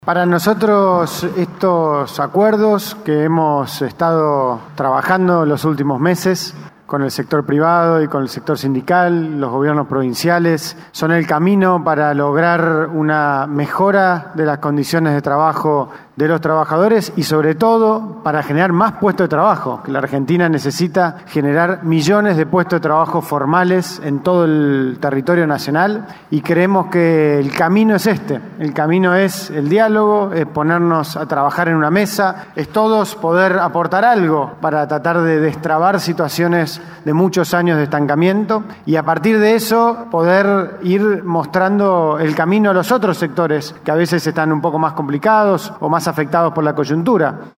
Para nosotros estos acuerdos que hemos estado trabajando los últimos meses con el sector privado y con el sector sindical, los gobiernos provinciales, son el camino para lograr una mejora de las condiciones de trabajo de los trabajadores y sobre todo para generar más puestos de trabajo, que la Argentina necesita generar millones de puestos de trabajo formales en todo el territorio nacional y creemos que el camino es este, el camino es el diálogo, es ponernos a trabajar en una mesa, es todos poder aportar algo para tratar de destrabar situaciones de muchos años de estancamiento y a partir de eso poder ir mostrando el camino a los otros sectores que a veces están un poco más complicados o más afectados por la coyuntura.